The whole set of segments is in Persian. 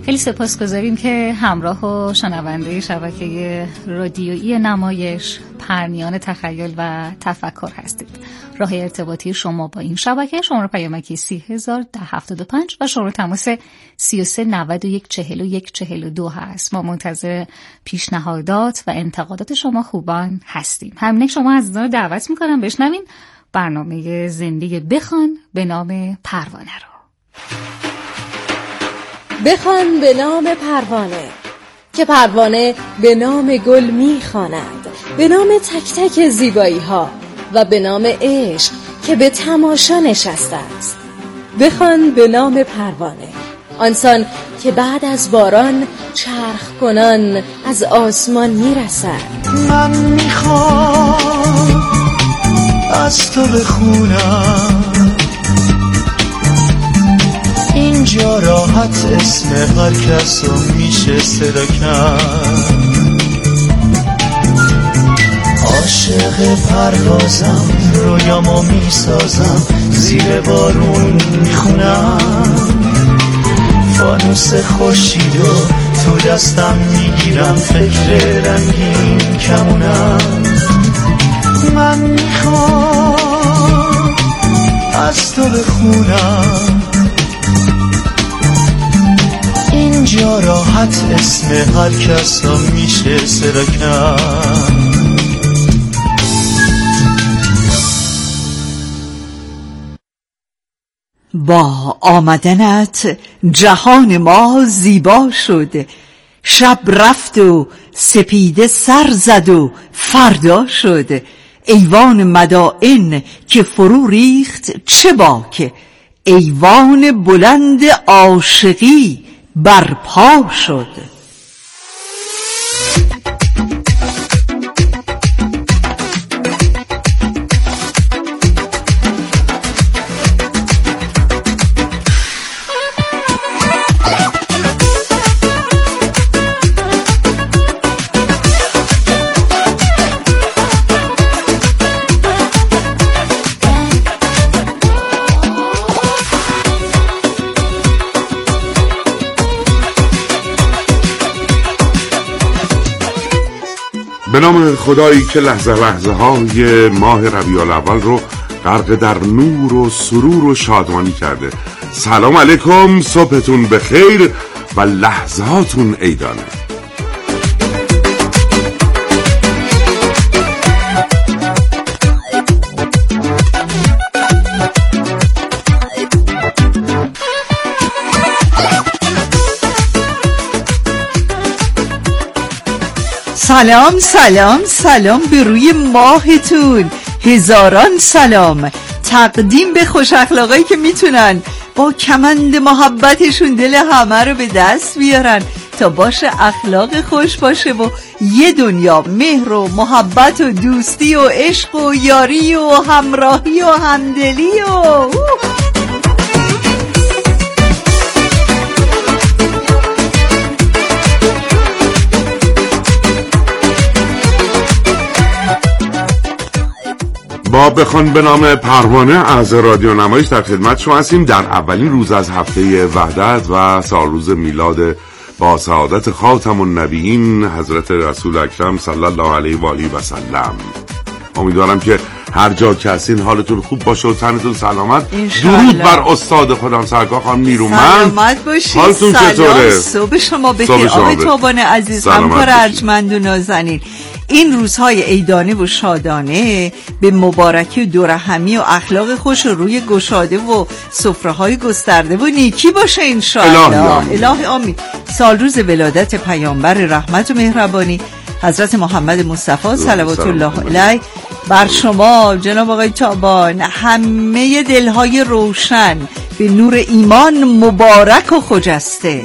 خیلی سپاسگزاریم که همراه و شنونده شبکه رادیویی نمایش پرنیان تخیل و تفکر هستید. راه ارتباطی شما با این شبکه شماره پیامکی 301075 و شماره تماس 33914142 هست. ما منتظر پیشنهادات و انتقادات شما خوبان هستیم. همین شما عزیزان رو دعوت میکنم بشنوین برنامه زندگی بخوان به نام پروانه رو. بخوان به نام پروانه، که پروانه به نام گل میخواند، به نام تک تک زیبایی ها و به نام عشق که به تماشا نشسته است. بخوان به نام پروانه، آنسان که بعد از باران چرخ کنان از آسمان میرسد. من میخوام از تو بخونم اینجا راحت اسم هر کس رو میشه صدا کرد. عاشق پروازم رویامو میسازم زیر بارون میخونم فانوس خورشیدو تو دستم میگیرم فکر رنگین کمونم. من میخوام از تو بخونم اینجا راحت اسم هر کس رو میشه صدا کرد. با آمدنت جهان ما زیبا شد، شب رفت و سپیده سر زد و فردا شد. ایوان مدائن که فرو ریخت چه باک، ایوان بلند عاشقی برپا شد. به نام خدایی که لحظه لحظه های ماه ربیع الاول رو غرق در نور و سرور و شادمانی کرده. سلام علیکم، صبحتون بخیر و لحظاتون عیدانه. سلام سلام سلام به روی ماهتون، هزاران سلام تقدیم به خوش اخلاقایی که میتونن با کمند محبتشون دل همه رو به دست بیارن تا باشه اخلاق خوش باشه و یه دنیا مهر و محبت و دوستی و عشق و یاری و همراهی و همدلی و با بخوان به نام پروانه از رادیو نمایش در خدمت شما هستیم در اولین روز از هفته وحدت و سالروز میلاد با سعادت خاتم النبیین حضرت رسول اکرم صلی الله علیه و آله و سلم. امیدوارم که هر جا که هستین حالتون خوب باشه و تنتون سلامت. درود بر استاد خودم سرکار خانم نیرومند، سلامت باشید. حالتون چطوره؟ صبح شما بخیر آقای تابان عزیز، همکار ارجمند و نازنین. این روزهای عیدانه و شادانه به مبارکی و دورهمی و اخلاق خوش و روی گشاده و سفره‌های گسترده و نیکی باشه انشاءالله. الهی آمین. سال روز ولادت پیامبر رحمت و مهربانی حضرت محمد مصطفی صلوات الله علیه بر شما جناب آقای تابان، همه دلهای روشن به نور ایمان مبارک و خجسته.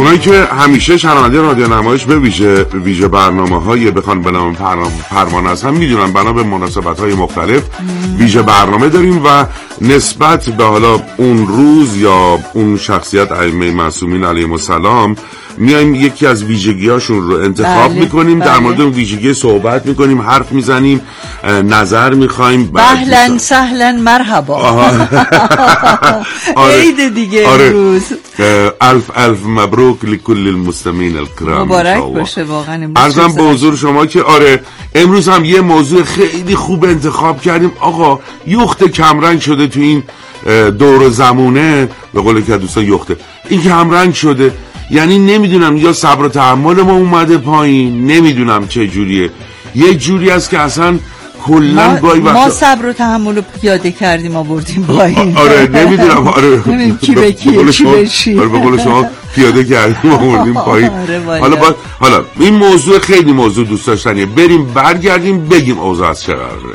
اونایی که همیشه شنونده رادیو نمایش به ویژه برنامه‌های بخوان به نام پروانه هستن میدونن بنا به مناسبت‌های مختلف ویژه برنامه داریم و نسبت به حالا اون روز یا اون شخصیت ائمه معصومین علیهم السلام میایم یکی از ویژگی‌هاشون رو انتخاب میکنیم، در مورد اون ویژگی صحبت میکنیم، حرف میزنیم، نظر میخوایم. اهلا سهلا مرحبا. عید دیگه امروز. الف مبروک لكل المستمعین الکرام. مبارک باشه واقعا. عرضم به حضور شما که امروز هم یه موضوع خیلی خوب انتخاب کردیم. آقا یخت کمرنگ شده تو این دور زمونه، به قول که دوستان یخته این کمرنگ شده، یعنی نمیدونم یا صبر و تحمل ما اومده پایین، نمیدونم چه جوریه، یه جوری است که اصلا کلا گاهی وقتا ما صبر و تحمل رو پیاده کردیم آوردیم پایین. نمیدونم نمیدونم کی به کی چی به چی. به قول شما پیاده کردیم آوردیم پایین. حالا این موضوع خیلی موضوع دوست داشتنیه، بریم برگردیم بگیم اوضاع از چه قراره.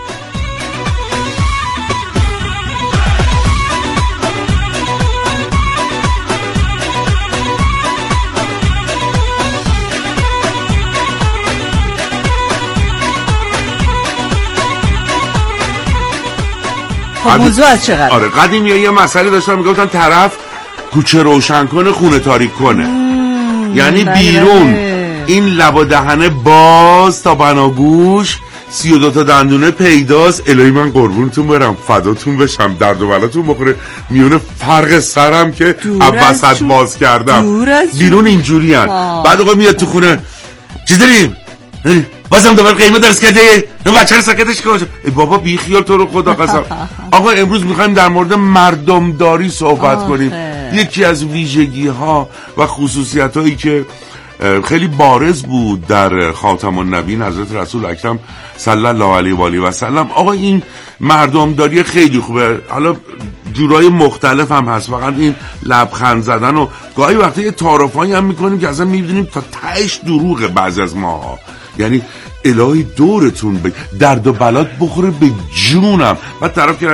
موضوع از چقدر؟ قدیم یه مسئله داشتن میگفتن طرف کوچه روشن کنه خونه تاریک کنه، یعنی بیرون این لب و دهنه باز تا بناگوش 32 تا دندونه پیداست. الهی من قربونتون برم فداتون بشم، درد و بلاتون بخوره، میونه فرق سرم که وسط باز کردم بیرون اینجوری هن. بعد آقا میاد تو خونه چی داریم؟ بازم دوباره قیمت درست کرده نه بچه رو سکتش کنه. بابا بی خیال تو رو خدا قسم. آقا امروز میخوایم در مورد مردمداری صحبت کنیم. یکی از ویژگی ها و خصوصیت هایی که خیلی بارز بود در خاتم النبیین حضرت رسول اکرم صلی الله علیه و آله و سلم. آقا این مردمداری خیلی خوبه، حالا جورای مختلف هم هست، فقط این لبخند زدن و گاهی وقتا یه تعارفایی هم میکنیم که اصلا میبینیم تا تهش دروغه بعضی از ماها، یعنی الهی دورتون درد و بلات بخوره به جونم. بعد طرف که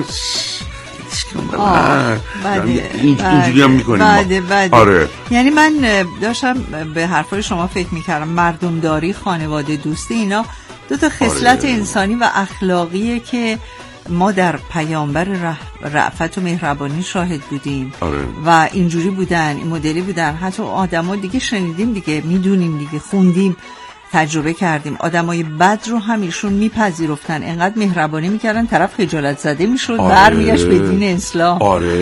اینجوری هم میکنیم. آره. یعنی من داشتم به حرفای شما فکر میکردم، مردمداری، خانواده دوستی، اینا دو تا خصلت انسانی و اخلاقیه که ما در پیامبر رأفت و مهربانی شاهد بودیم. و اینجوری بودن، این مدلی بودن. حتی آدما دیگه شنیدیم دیگه، میدونیم دیگه، خوندیم، تجربه کردیم. آدمای بد رو هم ایشون میپذیرفتن، انقدر مهربانی میکردن طرف خجالت زده میشد برمیگشت به دین اسلام.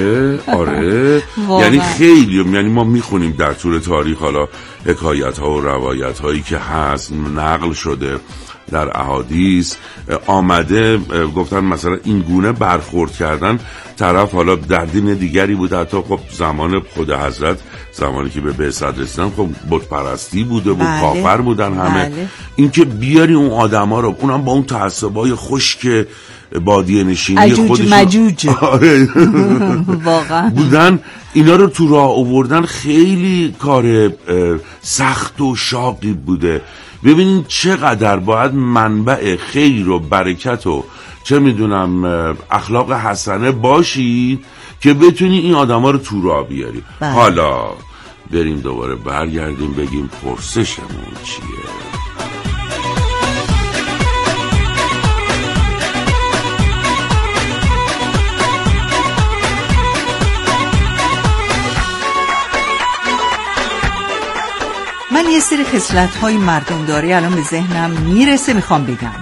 یعنی خیلی، یعنی ما میخونیم در طول تاریخ حالا حکایت ها و روایت هایی که هست نقل شده در احادیث آمده، گفتن مثلا این گونه برخورد کردن طرف حالا در دین دیگری بود، حتی خب زمان خود حضرت، زمانی که به بعثت رسیدن خب بت پرستی بوده و کافر بودن همه. این که بیاری اون آدما رو، اونم با اون تعصبای خشک بادیه نشینی خودشون مجوج واقعا بودن، اینا رو تو راه آوردن خیلی کار سخت و شاقی بوده. ببینین چقدر باید منبع خیر و برکت و چه میدونم اخلاق حسنه باشید که بتونی این آدما رو تو راه بیاری. حالا بریم دوباره برگردیم بگیم پرسشمون چیه. من یه سری خصلت‌های مردمداری الان به ذهنم میرسه، میخوام بگم.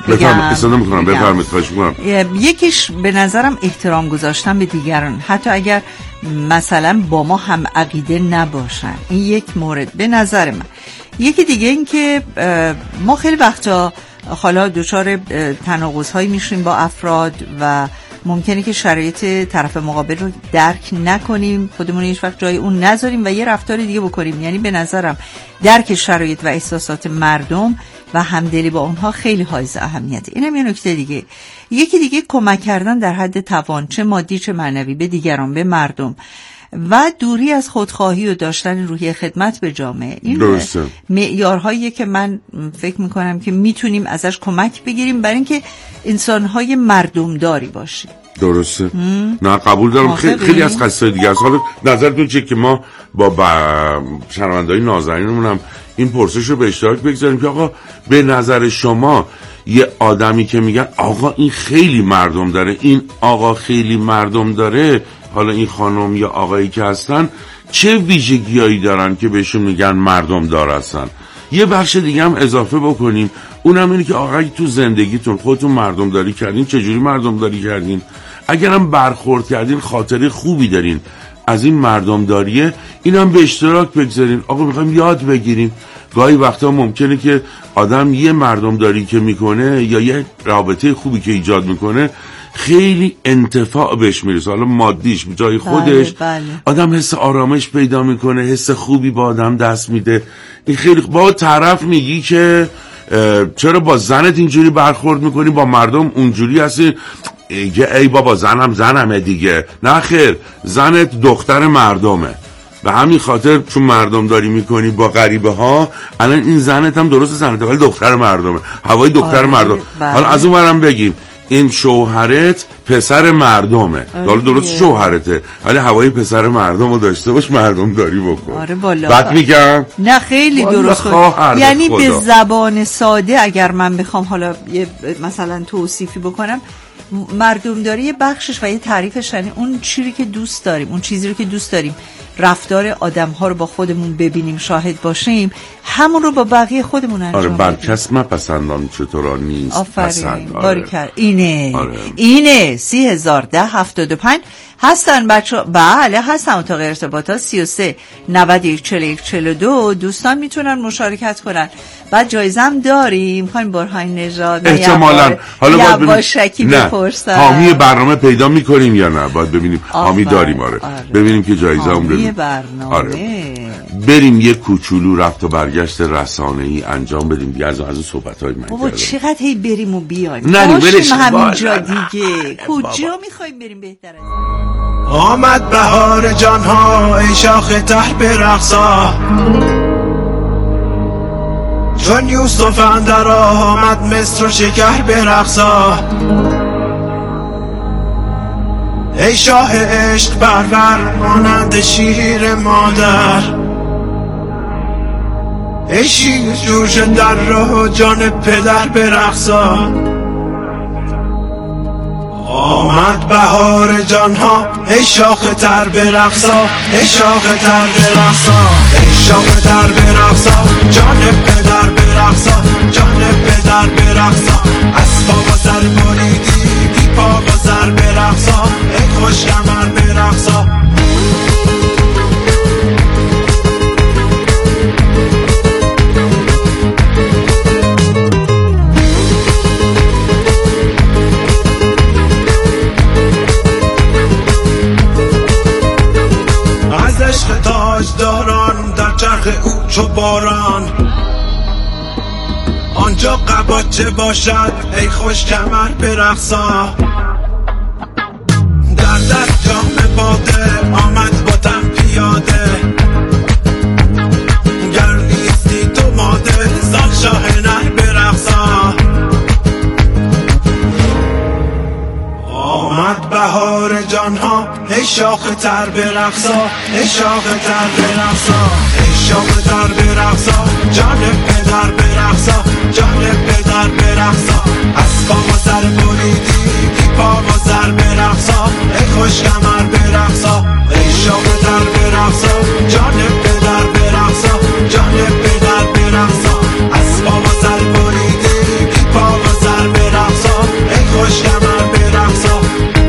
یکیش به نظرم احترام گذاشتن به دیگران، حتی اگر مثلا با ما هم عقیده نباشن. این یک مورد به نظر من. یکی دیگه این که ما خیلی وقتا حالا دچار تناقض‌هایی میشیم با افراد و ممکنه که شرایط طرف مقابل رو درک نکنیم، خودمون هیچ وقت جای اون نذاریم و یه رفتار دیگه بکنیم. یعنی به نظرم درک شرایط و احساسات مردم و همدلی با اونها خیلی حائز اهمیته. اینم یه نکته دیگه. یکی دیگه کمک کردن در حد توان، چه مادی چه معنوی، به دیگران، به مردم، و دوری از خودخواهی و داشتن روحیه خدمت به جامعه. این معیارهایی که من فکر میکنم که میتونیم ازش کمک بگیریم برای اینکه انسان‌های مردمداری باشیم. درسته. نه قبول دارم. خیلی از قصه دیگه است. حالا نظرتون چیه که ما با شنونده‌های نازنینمون هم این پرسش رو به اشتراک بگذاریم که آقا به نظر شما یه آدمی که میگن آقا این خیلی مردم داره، این آقا خیلی مردم داره، حالا این خانم یا آقایی که هستن چه ویژگیایی دارن که بهشون میگن مردم دار هستن؟ یه بخش دیگه هم اضافه بکنیم، اونم اینه که آقا تو زندگیتون خودتون مردم داری کردین، چجوری مردم داری کردین؟ اگرم برخورد کردین خاطره خوبی دارین از این مردم داریه، اینم به اشتراک بگذارین. آقا میخوایم یاد بگیریم. گاهی وقتا ممکنه که آدم یه مردم داری که میکنه یا یه رابطه خوبی که ایجاد میکنه خیلی انتفاع بهش میرسه، حالا مادیش جای خودش. بله. آدم حس آرامش پیدا میکنه، حس خوبی با آدم دست میده. این خیلی با طرف میگی که چرا با زنت اینجوری برخورد میکنی، با مردم اونجوری هستی؟ ای بابا زنمه دیگه. نه خیر، زنت دختر مردمه، به همین خاطر چون مردم داری میکنی با غریبه ها، الان این زنت هم درست زنته ولی دختر مردمه، هوای دختر مردم. حالا از اون برم بگیم این شوهرت پسر مردمه، حالا درست شوهرته ولی هوای پسر مردم رو داشته باش، مردم داری بکن. آره بالا. بعد میگم نه خیلی درست. یعنی به زبان ساده اگر من بخوام حالا مثلا توصیفی بکنم، مردمداری یه بخشش و یه تعریفش یعنی اون چیزی که دوست داریم، اون چیزی رو که دوست داریم رفتار آدم‌ها رو با خودمون ببینیم، شاهد باشیم، همون رو با بقیه خودمون انجام بدیم. آره برکس من پسندان چطورا نیست. آفرین. باریکلا. اینه 301075 هستن بچه. بله هستن. اتاق ارتباطات 33 91 41 42 دوستان میتونن مشارکت کنن. بعد جایزه هم داریم. خانم برهان نژاد احتمالاً حالا یواشکی بپرسن حامی برنامه پیدا میکنیم یا نه، باید ببینیم. حامی داریم. آره ببینیم که جایزه هم بدیم. برنامه. آره. بریم یه کوچولو رفت و برگشت رسانه‌ای انجام بدیم دیگه. از اون صحبت‌های من بابا چقدر هی بریم و بیایم. باشیم همینجا دیگه. کجا می‌خوایم بریم بهتره؟ آمد بهار جانها ای شاخ ته برقصا، چون یوسف اندر آمد مصر و شکر برقصا. ای شاه عشق پرور مانند شیر مادر، ای شیر جوش در راه جان پدر برقصا. آمد بهار جانها ای شاخ تر برقصا، ای شاخ تر برقصا، ای شاخ تر برقصا، جان پدر برقصا، جان پدر برقصا. از پا و سر بریدی بی پا و سر برقصا، ای خوش کمر برقصا. عشق تاجداران در چرخ او چو باران، آنجا قباچه باشد ای خوش کمر برقصا. در دست جام باده آمد با تن پیاده، گر نیستی تو ماده زال شاه نر برقصا. آمد بهار جانها ای شاخ تر برقصا، ای شاخ تر برقصا، ای شاخ تر برقصا، جان پدر برقصا، جان پدر برقصا. از پا و سر بریدی بی پا و سر برقصا، ای خوش کمر برقصا، ای شاخ تر برقصا، جان پدر برقصا، جان پدر برقصا. از پا و سر بریدی بی پا و سر برقصا، ای خوش کمر برقصا.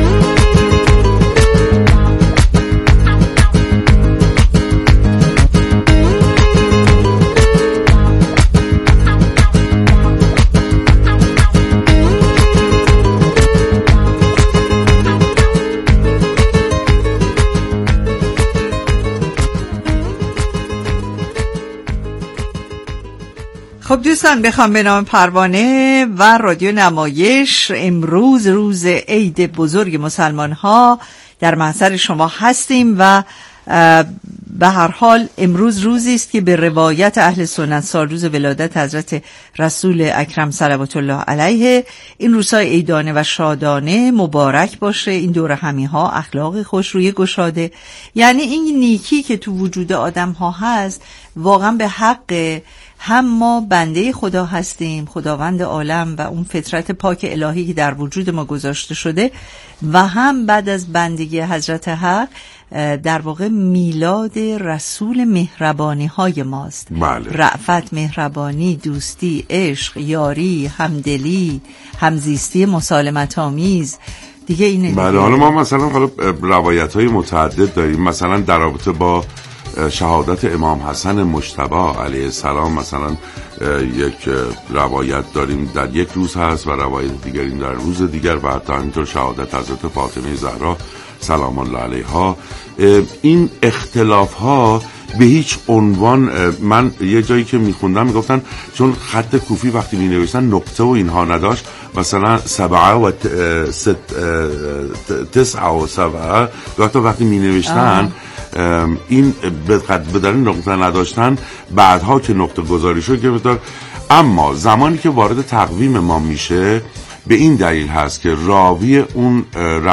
خب دوستان بخوام به نام پروانه و رادیو نمایش، امروز روز عید بزرگ مسلمان ها در محضر شما هستیم و به هر حال امروز روزی است که به روایت اهل سنت سال روز ولادت حضرت رسول اکرم صلوات الله علیه. این روزهای عیدانه و شادانه مبارک باشه، این دور همی ها اخلاق خوش روی گشاده، یعنی این نیکی که تو وجود آدم ها هست واقعا به حق هم ما بنده خدا هستیم، خداوند عالم و اون فطرت پاک الهی که در وجود ما گذاشته شده، و هم بعد از بندگی حضرت حق در واقع میلاد رسول مهربانی های ماست. بله. رأفت، مهربانی، دوستی، عشق، یاری، همدلی، همزیستی مسالمت آمیز دیگه اینه. بله. حالا ما مثلا روایت های متعدد داریم، مثلا در رابطه با شهادت امام حسن مجتبی علیه السلام مثلا یک روایت داریم در یک روز هست و روایت دیگری در روز دیگر، و حتی همینطور شهادت حضرت فاطمه زهرا سلام الله علیها. این اختلاف ها به هیچ عنوان، من یه جایی که میخوندم میگفتن چون خط کوفی وقتی مینوشتن نقطه و اینها نداشت، مثلا 7 و 9 و 7 وقتی مینوشتن این به دلیل نقطه نداشتن، بعدها که نقطه گذاری شد که اما زمانی که وارد تقویم ما میشه به این دلیل هست که راوی اون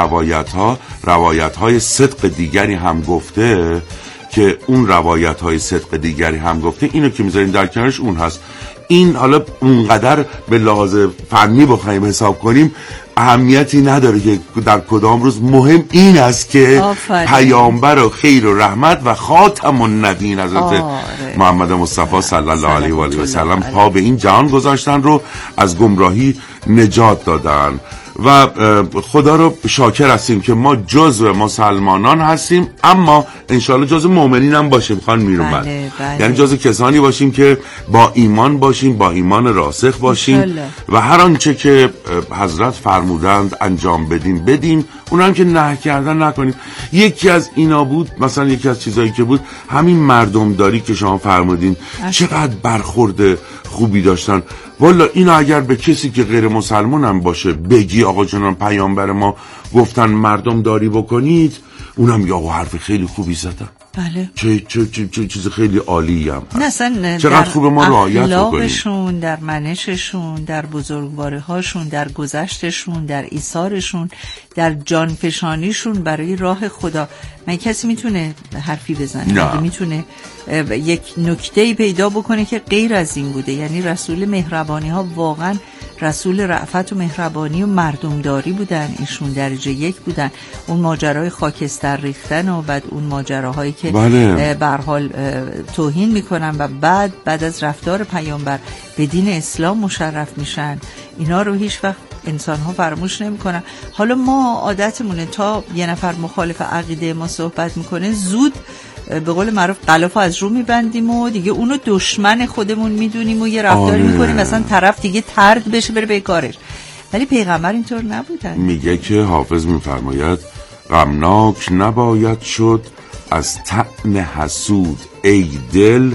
روایت های صدق دیگری هم گفته، که اون روایت های صدق دیگری هم گفته، اینو که میذارین در کنارش اون هست. این حالا اونقدر به لحاظ فنی بخوایم حساب کنیم اهمیتی نداره که در کدام روز، مهم این است که پیامبر و خیر و رحمت و خاتم النبیین حضرت محمد مصطفی صلی الله علیه و آله و سلم پا به این جهان گذاشتن رو از گمراهی نجات دادن، و خدا رو شاکر هستیم که ما جزو مسلمانان هستیم، اما انشالله جزو مؤمنین هم باشیم خان میرومد. یعنی جزو کسانی باشیم که با ایمان باشیم، با ایمان راسخ باشیم و هر آنچه که حضرت فرمودند انجام بدیم، اون هم که نه کردن نکنیم. یکی از اینا بود، مثلا یکی از چیزایی که بود همین مردمداری که شما فرمودین، چقدر برخورد خوبی داشتن. والا اینو اگر به کسی که غیر مسلمان هم باشه بگی آقا جنان پیامبر ما گفتن مردم داری بکنید، اونم یا حرف خیلی خوبی زدن. بله. چه چیز خیلی عالی هم هست. چقدر خوب ما رعایت بکنیم. اخلاقشون، در منششون، در بزرگواری هاشون، در گذشتشون، در ایثارشون، در جانفشانیشون برای راه خدا. من کسی میتونه حرفی بزنه، میتونه یک نکته‌ای پیدا بکنه که غیر از این بوده. یعنی رسول مهربانی ها واقعا رسول رأفت و مهربانی و مردمداری بودن، ایشون درجه 1 بودن. اون ماجرای خاکستر ریختن و بعد اون ماجراهایی که به هر حال توهین میکنن و بعد از رفتار پیامبر به دین اسلام مشرف میشن، اینا رو هیچ وقت انسان ها فراموش نمیکنن. حالا ما عادتمونه تا یه نفر مخالف عقیده ما صحبت میکنه زود به قول معروف غلافو از رو میبندیم و دیگه اونو دشمن خودمون میدونیم و یه رفتاری میکنیم مثلا طرف دیگه طرد بشه بره به کارش. ولی پیغمبر اینطور نبودن. میگه که حافظ میفرماید غمناک نباید شد از طعن حسود ای دل،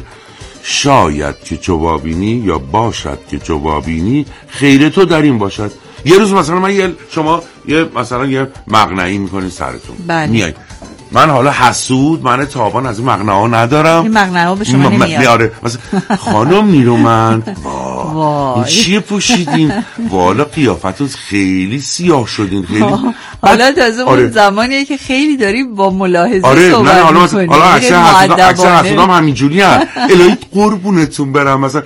شاید که چوابینی یا باشد که چوابینی خیر تو در این باشد. یه روز مثلا شما مثلا یه مقنعی میکنید سرتون، میای من حالا حسود، من تابان از این مقنعه ندارم، این مقنعه به شما نمیاره. مثلا خانم نیرومند این چیه پوشیدین؟ والا قیافتون خیلی سیاه شدین، خیلی حالا تازه اون زمانیه که خیلی داری با ملاحظه صحبت میکنی. حالا اکثر حسودام همینجوری هم الهی قربونتون برم، مثلا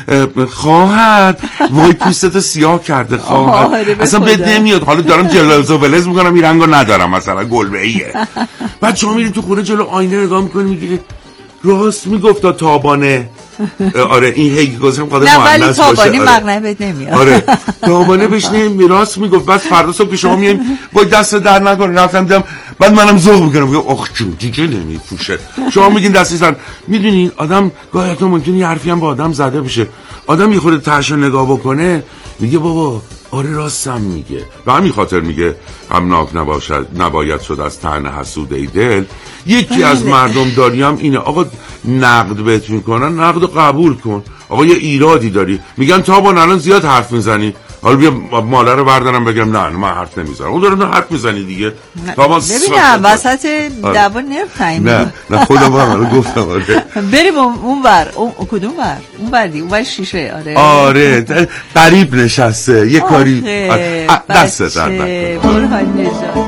خواهد وای پوستتو سیاه کرده خواهد، اصلا بد نمیاد. حالا دارم جلوز و ولز میکنم این رنگو ندارم، مثلا گلبه‌ایه. بعد شما میرید تو خونه جلو آینه نگاه میکنی میگی راست میگفت تابانه. آره این هی گفتم قادر مؤنث باشه. تابانه مقنعه بهت نمیاد. آره تابانه بهش نمیاد، راست میگفت. بعد فردا صبح که شما میایم با دست در نکنه رفتم دیدم، بعد منم ذوق میکنم میگم آخ جون دیگه نمیپوشه. شما میگین دستی سر. میدونین آدم گاهی تو ممکنه یه حرفی هم با آدم زده بشه، آدم یه خورده تاشو نگاه بکنه میگه بابا آره راستم میگه. و همین خاطر میگه غمناک نباید شد از طعن حسود ای دل. یکی از مردم داری هم اینه، آقا نقد بهت میکنن نقد قبول کن. آقا یه ایرادی داری، میگن تابان الان زیاد حرف میزنی، حالا بیا مادر رو بردارم بگم نه من حرف نمیزنم، اون داره حرف میزنی دیگه. ببینم وسط دعوا نرفتیم. نه خودم هم گفتم آره بریم اونور. کدوم ور؟ اونور شیشه. آره قریب نشسته یه کاری دست درد برهان نژاد.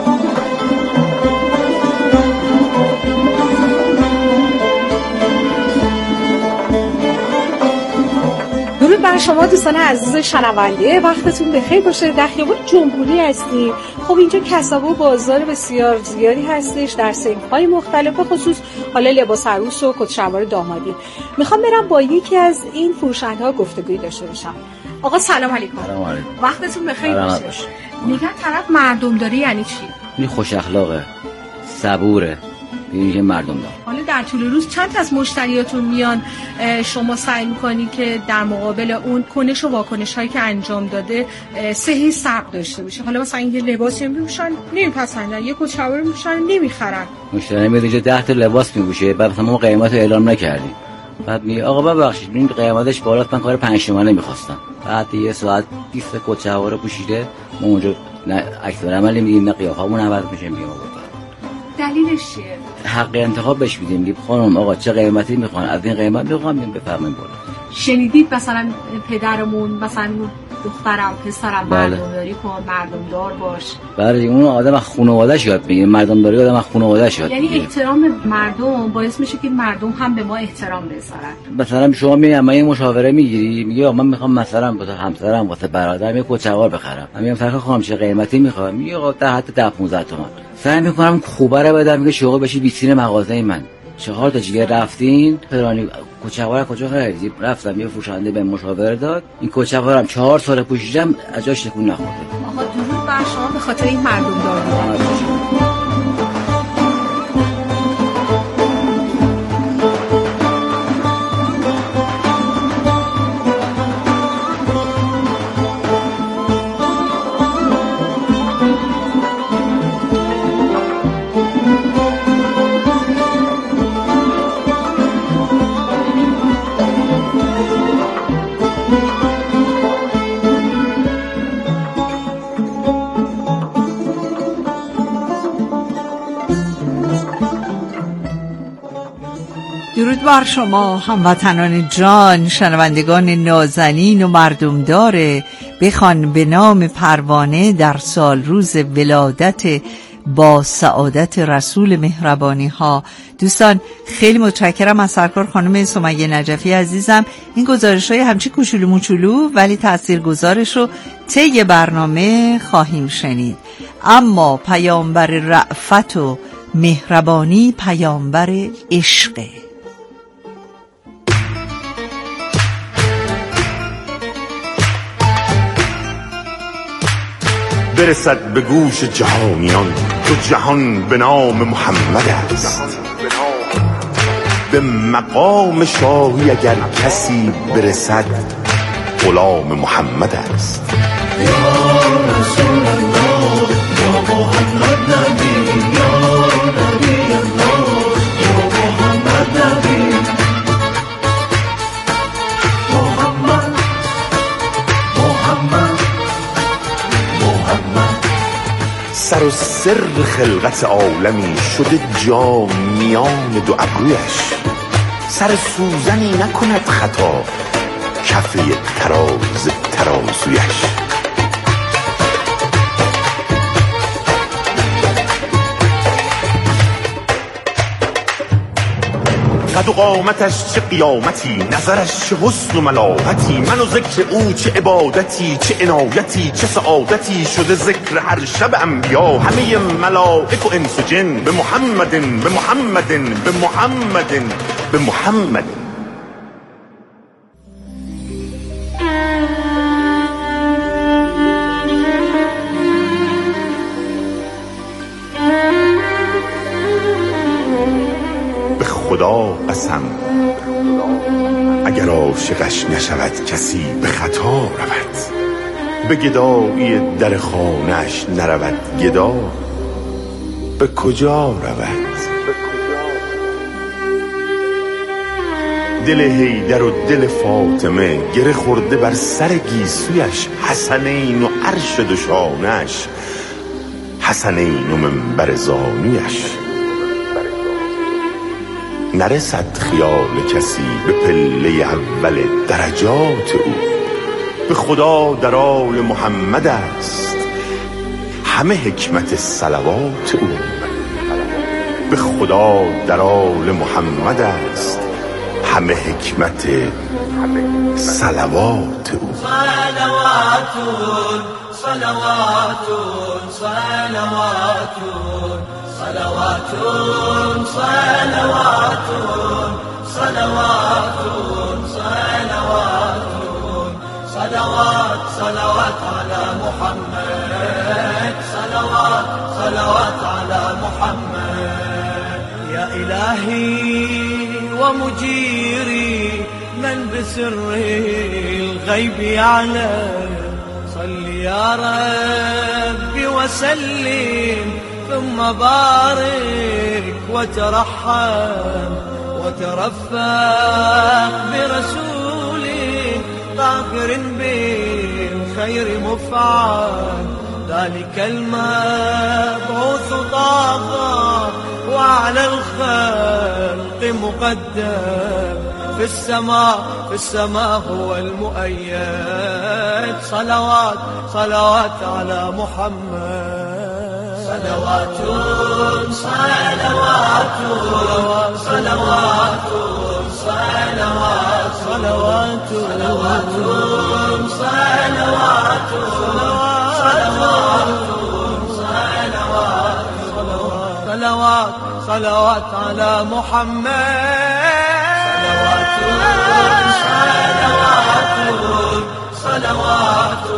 درود بر شما دوستان عزیز شنونده، وقتتون بخیر باشه. در خیابان جمهوری هستیم. خب اینجا کسب و بازار بسیار زیادی هستش در صنف‌های مختلف، به خصوص حالا لباس عروس و کت شلوار دامادی. میخوام برم با یکی از این فروشنده‌ها گفتگویی داشته باشم. آقا سلام علیکم. سلام علیکم. وقتتون بخیر باشه. میگن طرف مردمداری یعنی چی؟ این خوش اخلاقه، صبوره، این مردم دار. حالا در طول روز چند تا از مشتریاتون میان، شما سعی میکنی که در مقابل اون کنش و واکنش هایی که انجام داده صحیح صبر داشته باشه؟ حالا مثلا این لباسی میپوشن نمیپسندن، یک کت شلوار میپوشن نمیخرن، مشتری میاد اینجا 10 تا لباس میپوشه، بعد مثلا ما قیمت رو اعلام نکردیم، بعد میگه آقا ببخشید این قیمتش بالاست، من کار 5 تومنه میخواستم. بعد یه ساعت 20 تا کت شلوار پوشیده، ما اونجا نه اکثر عملی میگیم نه قیافمون عوض میشه. میگیم آقا دلیلش چیه؟ حق انتخاب بهش میدیم. میگیم خانم آقا چه قیمتی میخوان، از این قیمت میخوام بفرمایید بالا. شنیدید مثلا پدرمون مثلا دخترم پسرم مردمداری کن، مردمدار باش؟ بله اون آدم از خانواده‌اش یاد میگیره، مردمداری آدم از خانواده‌اش یاد میگیره. یعنی احترام مردم باعث میشه که مردم هم به ما احترام بذارن. مثلا شما میگم من یه مشاوره میگیری، میگه من میخوام مثلا واسه همسرم واسه برادرم یه کت شلوار بخرم، من میگم فرق خانم چه قیمتی میخوام، میگه آقا در حد 10 15 تومن. سعی میکنم خوبه رو بدم، میگه شما بشی ویترین مغازه من. 4 تا جیگر رفتین پرانی کت شلوار کجا خریدی؟ رفتم یه فروشنده به مشاوره داد، این کت شلوارم 4 سال پوشیدم از جاش تکون نخورده. آقا درود بر شما به خاطر این مردمداری. درود بر شما هموطنان جان، شنوندگان نازنین و مردمدار بخوان به نام پروانه در سال روز ولادت با سعادت رسول مهربانی ها. دوستان خیلی متشکرم از سرکار خانم سمیه نجفی عزیزم. این گزارش های همچی کوچولو موچولو ولی تاثیرگذارش رو طی برنامه خواهیم شنید. اما پیامبر رأفت و مهربانی پیامبر عشقه. برسد به گوش جهانیان تو جهان به نام محمد است، به مقام شاهی اگر کسی برسد غلام محمد است. یا رسول الله یا محمد نبی، یا نبی الله یا محمد نبی، محمد محمد محمد. سر و سر خلقت عالمی شده جا میان دو ابرویش، سر سوزنی نکند خطا کف یک تراز ترازویش. قد و قامتش چه قیامتی، نظرش چه حسن و ملاحتی، من و ذکر او چه عبادتی، چه عنایتی، چه سعادتی، شده ذکر هر شب انبیا همه ملائک و انس و جن به محمد به محمد به محمد به محمد. خدا قسم اگر عاشقش نشود کسی به خطا رود، به گدایی در خانه‌اش نرود گدا به کجا رود. دل حیدر و دل فاطمه، گره خورده بر سر گیسویش حسنین و عرش دوشانش، حسنین و منبر زانیش. نرسد خیال کسی به پله اول درجات او، به خدا در آل محمد است همه حکمت صلوات او، به خدا در آل محمد است همه حکمت صلوات او. صلوات صلوات صلوات صلوات صلوات صلوات صلوات صلوات على محمد، صلوات صلوات على محمد. يا إلهي ومجيري من بسر الغيب يعلم، صل يا ربي وسلم ثم بارك وترحم وترفق برسول طاهر بالخير مفعل، ذلك المبعوث طه وعلى الخلق مقدم، في السماء هو المؤيد. صلوات صلوات على محمد، صلوات صلوات صلوات صلوات صلوات صلوات صلوات صلوات على محمد، صلوات صلوات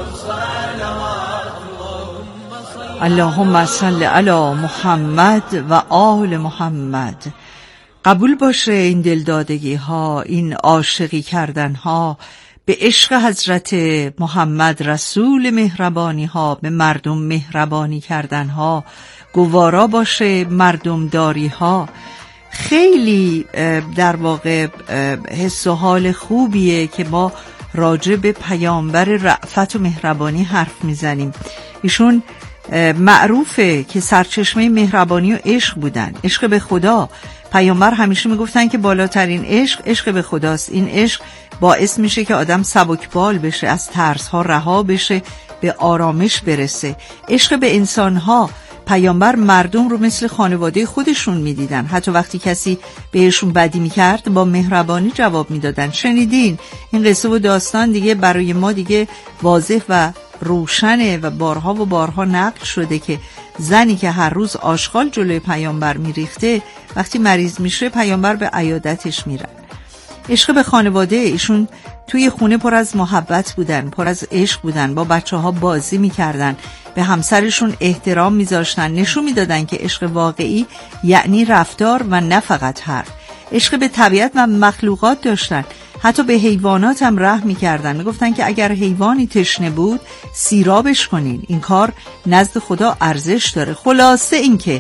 صلوات. اللهم صل علی محمد و آل محمد. قبول باشه این دلدادگی ها، این عاشقی کردن ها به عشق حضرت محمد رسول مهربانی ها، به مردم مهربانی کردن ها، گوارا باشه مردم داری ها. خیلی در واقع حس و حال خوبیه که ما راجع به پیامبر رأفت و مهربانی حرف میزنیم. ایشون معروفه که سرچشمه مهربانی و عشق بودن، عشق به خدا. پیامبر همیشه میگفتن که بالاترین عشق به خداست. این عشق باعث میشه که آدم سبکبال بشه، از ترس‌ها رها بشه، به آرامش برسه. عشق به انسان‌ها، پیامبر مردم رو مثل خانواده خودشون میدیدن، حتی وقتی کسی بهشون بدی میکرد با مهربانی جواب میدادن. شنیدین این قصه و داستان دیگه برای ما دیگه واضح و روشنه و بارها و بارها نقل شده که زنی که هر روز آشغال جلوی پیامبر میریخته وقتی مریض میشه پیامبر به عیادتش میرن. عشق به خانواده، ایشون توی خونه پر از محبت بودن، پر از عشق بودن، با بچه ها بازی میکردن، به همسرشون احترام میذاشتن، نشون میدادن که عشق واقعی یعنی رفتار و نه فقط حرف. عشق به طبیعت و مخلوقات داشتن، حتی به حیوانات هم رحم میکردن. میگفتن که اگر حیوانی تشنه بود سیرابش کنین، این کار نزد خدا ارزش داره. خلاصه این که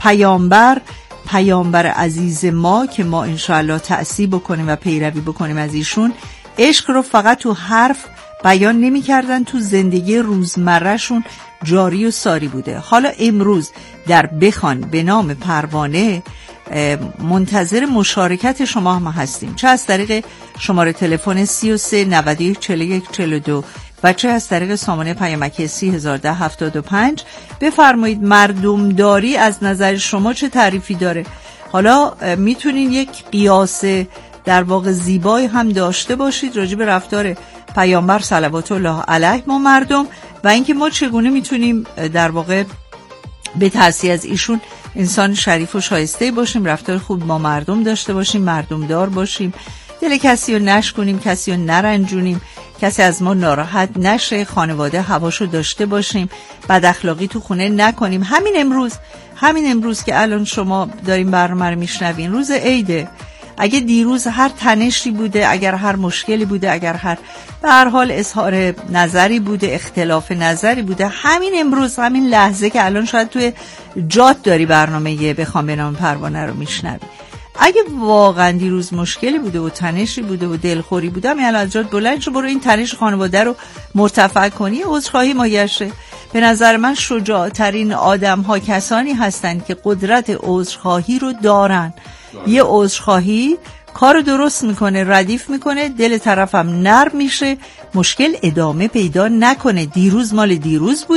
پیامبر عزیز ما که ما انشاءالله تأسیب بکنیم و پیروی بکنیم از ایشون، عشق رو فقط تو حرف بیان نمی کردن، تو زندگی روزمرهشون جاری و ساری بوده. حالا امروز در بخوان به نام پروانه منتظر مشارکت شما هم هستیم، چه از طریق شماره تلفن 33 91 41 42 و چه از طریق سامانه پیامکی 301075. بفرمایید مردمداری از نظر شما چه تعریفی داره؟ حالا میتونین یک قیاس در واقع زیبایی هم داشته باشید راجع به رفتار پیامبر صلوات الله علیه ما مردم و اینکه ما چگونه میتونیم در واقع به تأثیر از ایشون انسان شریف و شایسته باشیم، رفتار خوب با مردم داشته باشیم، مردمدار باشیم، دل کسی رو نشکنیم، کسی رو نرنجونیم، کسی از ما ناراحت نشه، خانواده هواشو داشته باشیم، بد اخلاقی تو خونه نکنیم. همین امروز که الان شما داریم برنامه رو میشنوین، روز عیده. اگه دیروز هر تنشی بوده، اگر هر مشکلی بوده، اگر هر به هر حال اظهار نظری بوده، اختلاف نظری بوده، همین امروز، همین لحظه که الان شاید توی جات داری برنامه بخوام به نام پروانه رو میشنوی، اگه واقعا دیروز مشکلی بوده و تنشی بوده و دلخوری بوده، همین الان از جات بلند شو برو این تنش خانواده رو مرتفع کنی، عذرخواهی مایشه. به نظر من شجاع ترین آدم ها کسانی هستند که قدرت عذرخواهی رو دارن. یه عذرخواهی کار درست میکنه، ردیف میکنه، دل طرفم نرم میشه، مشکل ادامه پیدا نکنه. دیروز مال دیروز بود.